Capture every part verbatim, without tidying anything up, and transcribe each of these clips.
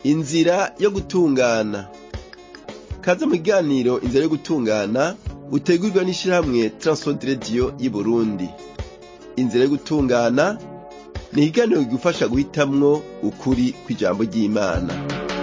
Inzira yo gutungana. Kaza mu kiganiro inzira yo gutungana utegurwa n'ishirahamwe Transworld Radio y'i Burundi. Inzira yo gutungana ni ikiganiro kigufasha guhitamwo ukuri kw'ijambo ry'Imana.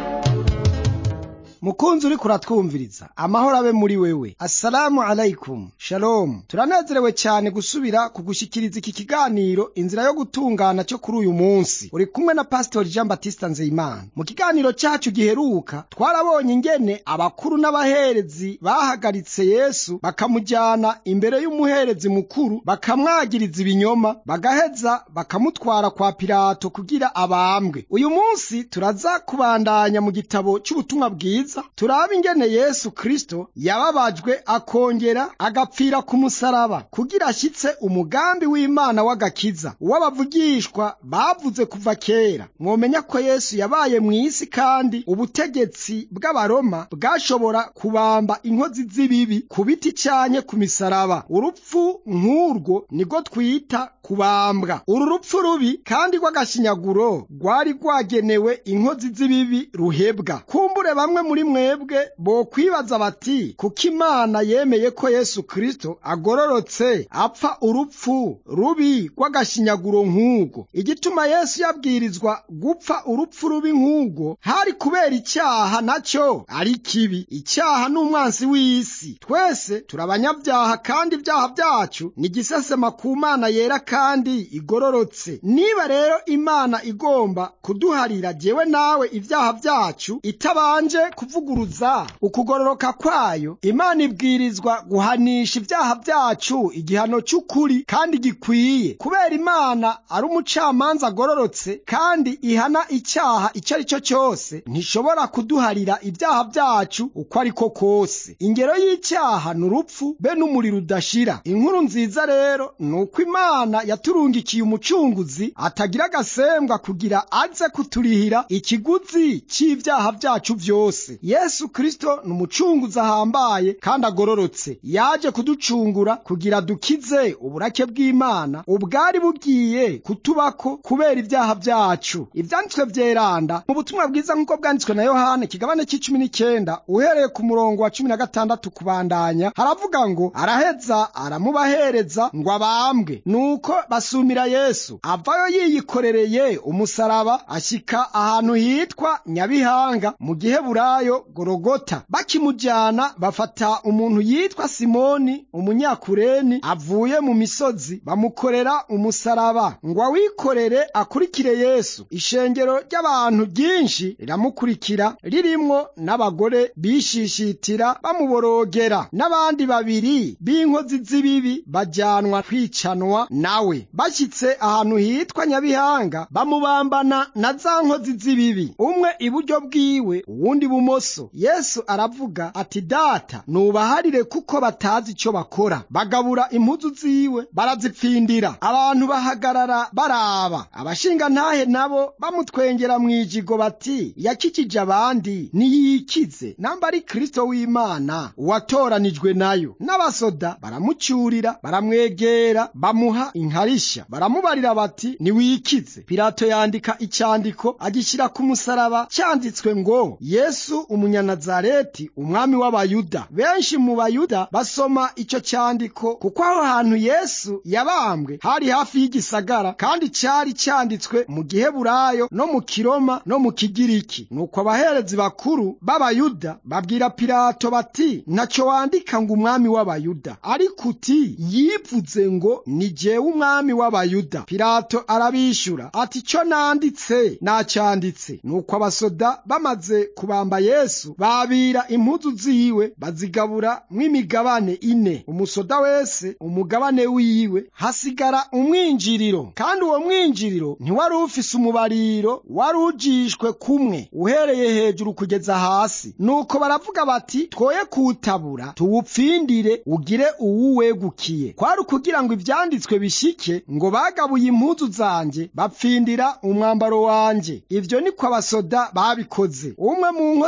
Mukunzi uri kuratwumviriza, amahoro abe muri wewe. Assalamu alaikum, shalom. Turanezerewe cyane gusubira kugushikiriza iki kiganiro inzira yo gutungana cyo kuri uyu munsi. Uri kumwe na Pastor Jean Baptiste Nzeyimana. Mu kiganiro cyacu giheruka twarabonye ingene abakuru n'abaherezi bahagaritse Yesu bakamujyana imbere y'umuherezi mukuru, bakamwagiriza ibinyoma, bagaheza bakamutwara kwa Pilato kugira abambwe. Uyu munsi turaza kubandanya mu gitabo cy'ubutumwa bwiza, turaba ingene Yesu Kristo yababajwe akongera agapfira ku musaraba kugira ashyitse umugambi w'Imana w'agakiza w'abavugishwa bavuze kuva kera. Mwomenya ko Yesu yabaye mu isi kandi ubutegetsi bw'abaroma bwashobora kubamba inkozi z'ibibi ku biti cyanye ku misaraba. Urupfu nk'urwo niko twita kubambwa. Uru rupfu rubi kandi rw'agashinyaguro rwari rwagenewe inkozi z'ibibi ruhebwa. Kumbure bamwe muri mwebwe bo kwibaza bati kuko Imana yemeye ko Yesu Kristo agororotse apfa urupfu rubi rw'agashinyaguro nk'urwo. Igituma Yesu yabwirizwa gupfa urupfu rubi nk'urwo hari kubera icyaha nacyo ari kibi. Icyaha n'umwansi w'isi. Twese turabanyabyaha kandi ibyaha byacu ni gisesema ku Mana yera kandi igororotse. Niba rero Imana igomba kuduharira jewe nawe ibyaha byacu itabanje kuvuguruza ukugororoka kwayo, Imana ibwirizwa guhanisha ibyaha byacu igihano cy'ukuri kandi gikwiye. Kubera Imana ari umucamanza agororotse kandi ihana icyaha icyo ari cyo cyose, ntishobora kuduharira ibyaha byacu uko ariko kose. Ingero y'icyaha ni urupfu be n'umuriro udashira. Inkuru nziza rero ni uko Imana yaturungikiye umucunguzi atagira agasembwa kugira aze kuturihira ikiguzi cy'ibyaha byacu byose. Yesu Kristo ni umucunguzi ahambaye kandi agororotse. Yaje kuducungura kugira dukize uburake bw'Imana ubwari bugiye kutubako kubera ibyaha byacu. Ivyanditswe vyeranda mu butumwa bwiza nk'uko bwanditswe na Yohana kigabane c'icumi n'icyenda uhereye ku murongo wa cumi na gatandatu kubandanya, haravuga ngo araheza aramubahereza ngo abambwe. Nuko basumira Yesu, avayo yiyikorereye umusaraba ashika ahantu hitwa Nyabihanga mu Giheburayo Gologota. Bakimujyana bafata umuntu yitwa Simoni umunyakureni avuye mu misozi, bamukorera umusaraba ngo awikorere akurikire Yesu. Ishengero ry'abantu ryinshi riramukurikira, ririmwo n'abagore bishishitira bamuborogera, n'abandi babiri b'inkozi z'ibibi bajyanwa kwicanwa nawe. Bashyitse ahantu hitwa Nyabihanga bamubambana na za nkozi z'ibibi, umwe iburyo bwiwe uwundi bumoso. Yesu aravuga ati, Data nubaharire kuko batazi icyo bakora. Bagabura impuzu ziwe barazipfindira. Abantu bahagarara baraba. Abashinga ntahe nabo bamutwengera mwijigo bati, yakikije abandi niyikize namba ari Kristo w'Imana watoranijwe nayo. N'abasoda baramucyurira baramwegera bamuha inkarisha, baramubarira bati niwikize. Pilato yandika icyandiko agishyira ku musaraba cyanditswe ngo Yesu umunyanazareti umwami w'Abayuda. Benshi mu Bayuda basoma icyo cyandiko kuko aho hantu Yesu yabambwe hari hafi y'igisagara kandi cyari cyanditswe mu Giheburayo no mu Kiroma no mu Kigiriki. Nuko abaherezi bakuru b'Abayuda babwira Pilato bati, ntacyo wandika ngo umwami w'Abayuda, ariko uti yivuze ngo ni jewe umwami w'Abayuda. Pilato arabishyura ati, cyo nanditse nacyanditse. Nuko abasoda bamaze kubamba Yesu babira impuzu ziwe bazigabura mw'imigabane ine, umusoda wese umugabane wiwe, hasigara umwinjiriro. Kandi uwo mwinjiriro ntiwari ufise umubariro, wari ujishwe kumwe uhereye hejuru kugeza hasi. Nuko baravuga bati, twoye kuwutabura tuwupfindire ugire uwuwegukiye. Kwari kugira ngo ivyanditswe bishike ngo bagabuye impuzu zanje bapfindira umwambaro wanje. Ivyo niko abasoda babikoze. Umwe mu nkozi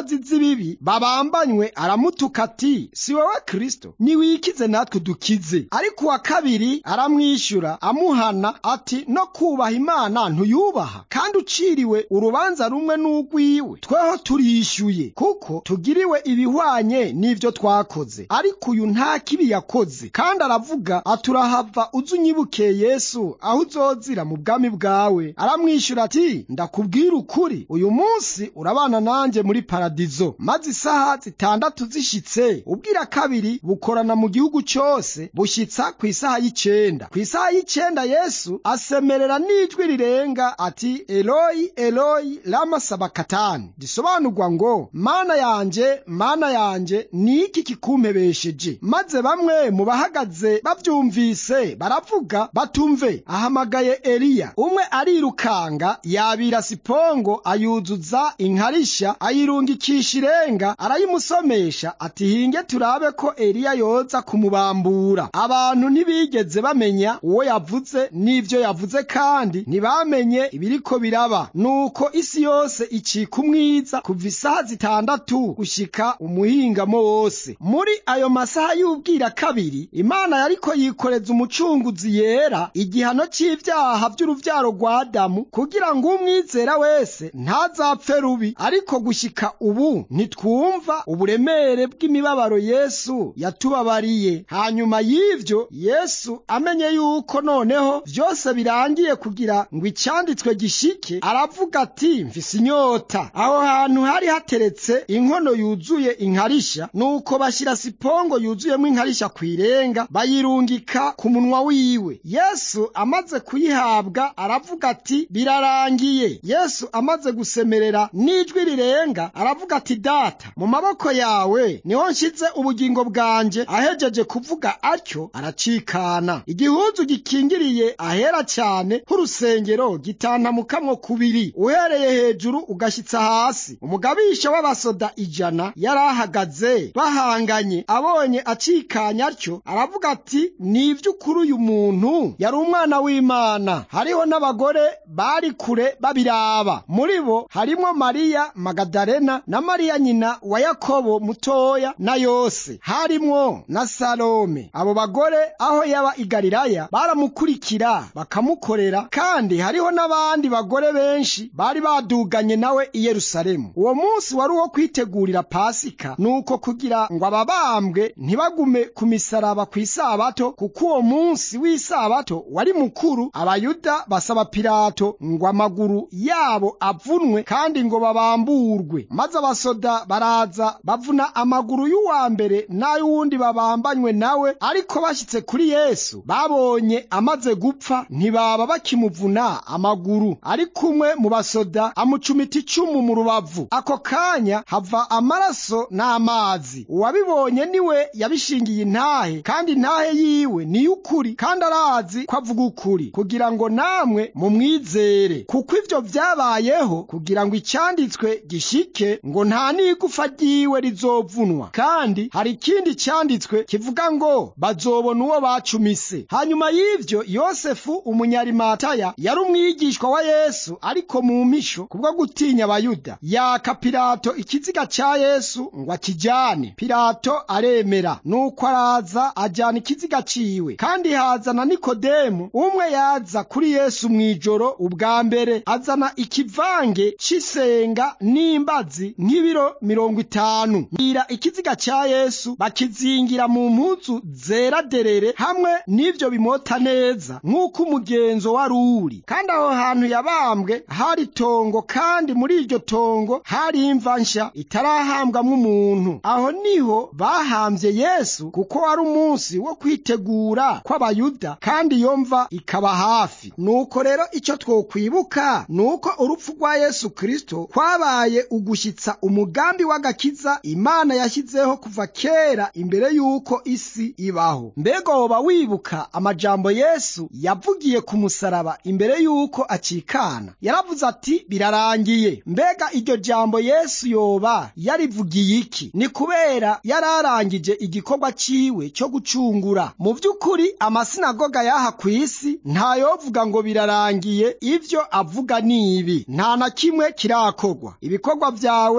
inkozi z'ibibi babambanywe aramutuka ati si wowe Kristo, niwikize natwe dukize. ariko uwa kabiri aramwishyura amuhana ati no kubaha Imana ntuyubaha, kandi uciriwe urubanza rumwe n'ugwiwe, tweho turishyuye kuko tugiriwe ibihwanye n'ivyo twakoze, ariko uyu nta kibi yakoze. kandi aravuga ati urahava uze unyibuke Yesu aho uzozira mu bwami bwawe. aramwishyura ati ndakubwira ukuri, uyu munsi urabana nanjye muri paradizo. maze isaha zitandatu zishitse, ubwira kabiri bukorana mu gihugu cyose bushyitsa ku isaha y'icenda. ku isaha y'icenda Yesu asemerera n'ijwi rirenga ati Eloyi Eloyi lama sabakatani, risobanurwa ngo mana yanje mana yanje ni iki kikumpebesheje. maze bamwe mu bahagaze bavyumvise baravuga batumve ahamagaye Eliya. umwe arirukanga yabira sipongo ayuzuza inkarisha ayirungikisha irenga arayimusomesha ati hinge turabe ko Eliya yoza kumubambura. abantu ntibigeze bamenya uwo yavuze n'ivyo yavuze, kandi ntibamenye ibiriko biraba. nuko isi yose icika umwiza kuva isaha zitandatu gushika umuhingamo wose. muri ayo masaha y'ubwira kabiri Imana yariko yikoreza umucunguzi yera igihano c'ivyaha vy'uruvyaro rwa Adamu, kugira ngo umwizera wese ntazapfe rubi. ariko gushika ubu ntitwumva uburemere bw'imibabaro Yesu yatubabariye. hanyuma y'ivyo Yesu amenye yuko noneho vyose birangiye kugira ngo icanditswe gishike, aravuga ati mfise inyota. aho hantu hari hateretse inkono yuzuye inkarisha, nuko bashyira sipongo yuzuyemo inkarisha kw'irenga bayirungika ku munwa wiwe. Yesu amaze kuyihabwa aravuga ati birarangiye. Yesu amaze gusemerera n'ijwi rirenga aravuga ati data, mu maboko yawe niho nshize ubugingo bwanje. ahejeje kuvuga atyo aracikana. igihuzu gikingiriye ahera cyane nk'urusengero gitantamukamwo kubiri, uhereye hejuru ugashyitsa hasi. umugabisha w'abasoda ijana yari ahagaze bahanganye, abonye acikanya atyo aravuga ati ni ivy'ukuri uyu muntu yari umwana w'Imana. hariho n'abagore bari kure babiraba, muri bo harimo Mariya Magadalena na Mariya nyina wa Yakobo mutoya na Yose, harimwo na Salome. abo bagore aho yaba i Galilaya baramukurikira bakamukorera, kandi hariho n'abandi bagore benshi bari baduganye nawe i Yerusalemu. uwo munsi wari uwo kwitegurira Pasika, nuko kugira ngo ababambwe ntibagume ku misaraba ku isabato, kuko uwo munsi w'isabato wari mukuru, abayuda basaba Pilato ngo amaguru yabo avunwe kandi ngo babamburwe. maze abasoda baraza bavuna amaguru y'uwa mbere n'ay'uwundi babambanywe nawe. ariko bashyitse kuri Yesu babonye amaze gupfa, ntibaba bakimuvuna amaguru. ariko umwe mu basoda amucumita icumu mu rubavu, ako kanya hava amaraso n'amazi. uwabibonye niwe yabishingiye intahe, kandi intahe yiwe ni y'ukuri, kandi arazi ko avuga ukuri, kugira ngo namwe mumwizere. kuko ivyo vyabayeho kugira ngo icyanditswe gishike ngo nta n'igufa ryiwe rizovunwa. kandi hari ikindi cyanditswe kivuga ngo bazobona uwo bacumise. hanyuma y'ivyo Yosefu umunyarimatayo yari umwigishwa wa Yesu, ariko mu mpisho kubwo gutinya abayuda yaka Pilato ikiziga ca Yesu ngo akijane. Pilato aremera, nuko araza ajana ikiziga ciwe. kandi haza na Nikodemu, umwe yaza kuri Yesu mw'ijoro ubwa mbere, azana ikivange c'isenga n'imbazi nk'ibiro mirongo itanu. nira ikiziga ca Yesu bakizingira mu mpuzu zera derere hamwe n'ivyo bimota neza nk'uko umugenzo wari uri. kandi aho hantu yabambwe hari tongo, kandi muri iryo tongo hari imva nsha itarahambwamwo umuntu. aho niho bahambye Yesu, kuko wari umunsi wo kwitegura kw'abayuda, kandi iyo mva ikaba hafi. nuko rero icyo twokwibuka nuko urupfu rwa Yesu Kristo kwabaye ugushyitsa umugambi w'agakiza Imana yashyizeho kuva kera imbere y'uko isi ibaho. mbega woba wibuka amajambo Yesu yavugiye ku musaraba imbere y'uko acikana? yaravuze ati birarangiye. mbega iryo jambo Yesu yoba yarivugiye iki? ni kubera yararangije igikorwa ciwe cyo gucungura. mu by'ukuri amasinagoga yaha ku isi ntayovuga ngo birarangiye. ivyo avuga ni ibi: nta na kimwe kirakogwa, ibikorwa vyawe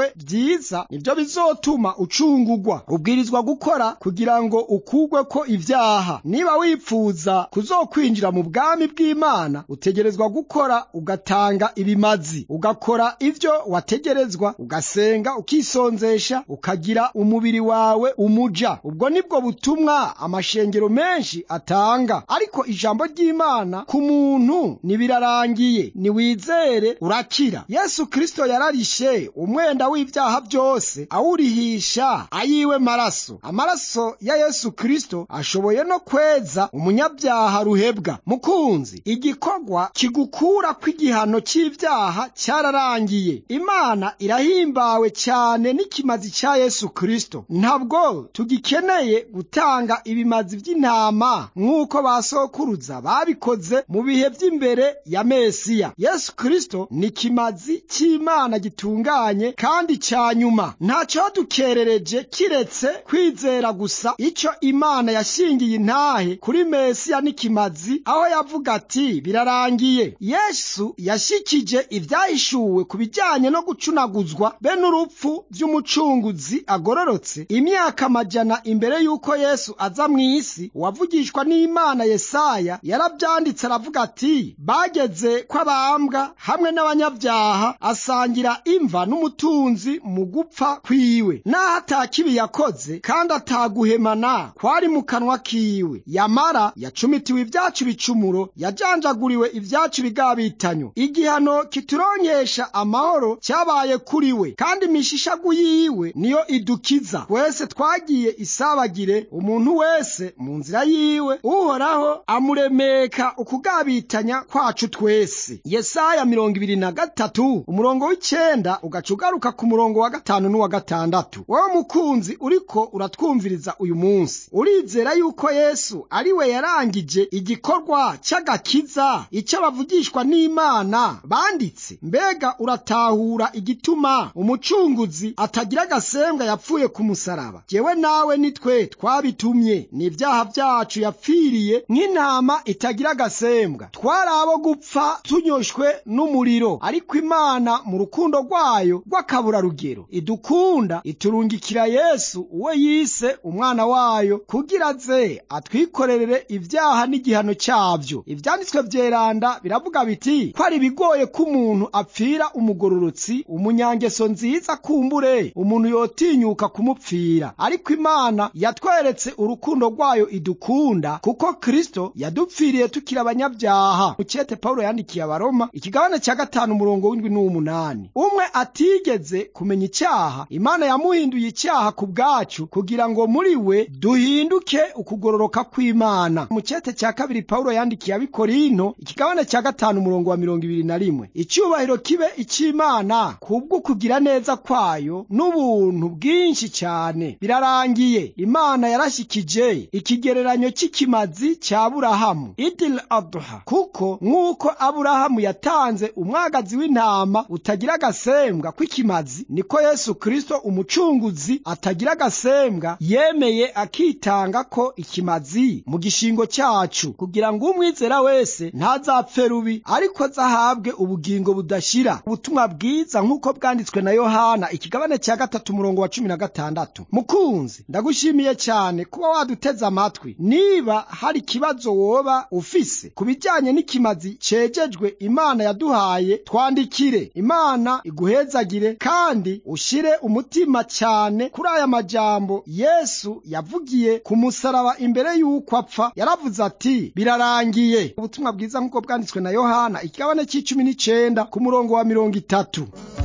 vyawe vyiza nivyo bizotuma ucungurwa. Ubwirizwa gukora kugira ngo ukugwe ko ivyaha. Niba wipfuza kuzokwinjira mu bwami bw'Imana, utegerezwa gukora ugatanga ibimazi, ugakora ivyo wategerezwa, ugasenga, ukisonzesha, ukagira umubiri wawe umuja. Ubwo nibwo butumwa amashengero menshi atanga. Ariko ijambo ry'Imana ku muntu nibirarangiye, niwizere urakira. Yesu Kristo yararishe umwenda w'ivyaha byose awurihisha ayiwe maraso. Amaraso ya Yesu Kristo ashoboye no kweza umunyabyaha ruhebwa. Mukunzi, igikorwa kigukura kw'igihano c'ivyaha cyararangiye. Imana irahimbawe cyane n'ikimazi ca Yesu Kristo. Ntabwo tugikeneye gutanga ibimazi vy'intama nk'uko basokuruza babikoze mu bihe vy'imbere ya Mesiya. Yesu Kristo ni kimazi c'Imana gitunganye kandi ca nyuma. Ntaco dukerereje kiretse kwizera gusa ico Imana yashingiye intahe kuri Mesiya n'ikimazi, aho yavuga ati birarangiye. Yesu yashikije ivyahishuwe ku bijanye no gucunaguzwa be n'urupfu vy'umucunguzi agororotse imyaka amajana imbere y'uko Yesu aza mw'isi. Uwavugishwa n'Imana Yesaya yaravyanditse aravuga ati, bageze kw'abambwa hamwe n'abanyabyaha, asangira imva n'umutunzi mu gupfa kwiwe. Naho atakibi yakoze kandi ataguhemana kwari mu kanwa kiwe, yamara yacumitiwe ivyacu bicumuro, yajanjaguriwe ivyacu bigabitanyo. Igihano kituronkesha amahoro cyabaye kuri we, kandi imishishagu yiwe niyo idukiza. Twese twagiye isabagire, umuntu wese mu nzira yiwe, Uhoraho amuremeka ukugabitanya kwacu twese. Yesaya mirongo ibiri na gatatu umurongo w'icenda ugaca ugaruka ku murongo wa gatanu n'uwa gatandatu. Wowe mukunzi uriko uratwumviriza uyu munsi, urizera yuko Yesu ari we yarangije igikorwa cy'agakiza icyo abavugishwa n'Imana banditse? Mbega uratahura igituma umucunguzi atagira agasembwa yapfuye ku musaraba? Jewe nawe nitwe twabitumye, ni ibyaha byacu yapfiriye nk'intama itagira agasembwa. Twari abo gupfa tunyoshwe n'umuriro, ariko Imana mu rukundo rwayo rw'akaburarugero idukunda, iturungikira Yesu uwe yise umwana wayo, kugira aze atwikorerere ibyaha n'igihano cyavyo. Ivyanditswe vyeranda biravuga biti ko ari bigoye ko umuntu apfira umugororotsi, umunyangeso nziza kumbure umuntu yotinyuka kumupfira. Ariko Imana yatweretse urukundo rwayo idukunda, kuko Kristo yadupfiriye tukiri abanyabyaha. Mucete Paulo yandikiye Abaroma ikigabane cya gatanu umurongo w'indwi n'umunani. Umwe atigeze kumenya icyaha, Imana yamuhinduye icyaha ku bwacu, kugira ngo muri we duhinduke ukugororoka kw'Imana. Mucete cya kabiri Paulo yandikiye Abikorinto ikigabane cya gatanu umurongo wa mirongo ibiri na rimwe. Icyubahiro kibe icy'Imana kubwo kugira neza kwayo n'ubuntu bwinshi cyane. Birarangiye. Imana yarashikije ikigereranyo cy'ikimazi cya Aburahamu, Idil Adha, kuko nk'uko Aburahamu yatanze umwagazi w'intama utagira agasembwa kw'ikimazi, niko Yesu Kristo umucunguzi atagira agasembwa yemeye akitanga ko ikimazi mu gishingo cyacu, kugira ngo umwizera wese ntazapfe rubi, ariko azahabwe ubugingo budashira. Ubutumwa bwiza nk'uko bwanditswe na Yohana ikigabane cya gatatu umurongo wa cumi na gatandatu. Mukunzi, ndagushimiye cyane kuba waduteze amatwi. Niba hari ikibazo woba ufise ku bijyanye n'ikimazi cejejwe Imana yaduhaye, twandikire. Imana iguhezagire kandi ushire umutima cyane kuri aya majambo Yesu yavugiye ku musaraba imbere y'uko apfa. Yaravuze ati birarangiye. Ubutumwa bwiza nk'uko bwanditswe na Yohana ikigabane c'icumi n'icenda ku murongo wa mirongo itatu.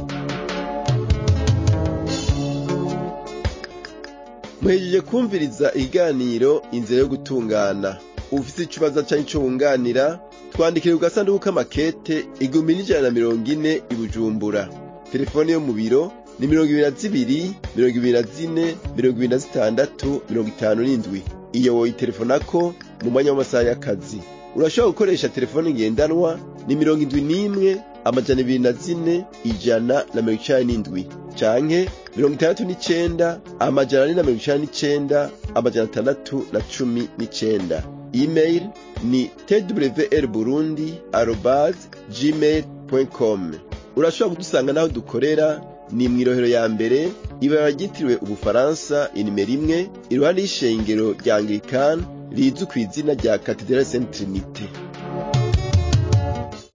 Muhejeje kumviriza ikiganiro inzira yo gutungana. Ufite ikibazo cyangwa icyo wunganira, twandikire ku gasanduku k'amakete igihumbi n'ijana na mirongo ine i Bujumbura. Telefone yo mu biro ni mirongo ibiri na zibiri mirongo ibiri na zine mirongo ibiri na zitandatu mirongo itanu n'indwi. Iyo woyitelefonako mu mwanya w'amasaha y'akazi. Urashobora gukoresha telefone ngendanwa ni mirongo indwi n'imwe amajana ibiri na zine ijana na mirongo icenda n'indwi, canke mirongo itandatu n'icenda amajana ane na mirongo icenda n'icenda amajana atandatu na cumi n'icenda. Email ni t w r burundi arobase gmail dot com. Urashobora kudusanga naho dukorera ni mw'irohero ya mbere ibara ryitiriwe Ubufaransa inimero imwe iruhande y'ishengero rya Anglikani rizwi kw'izina rya Cathedrale Sainte Trinité.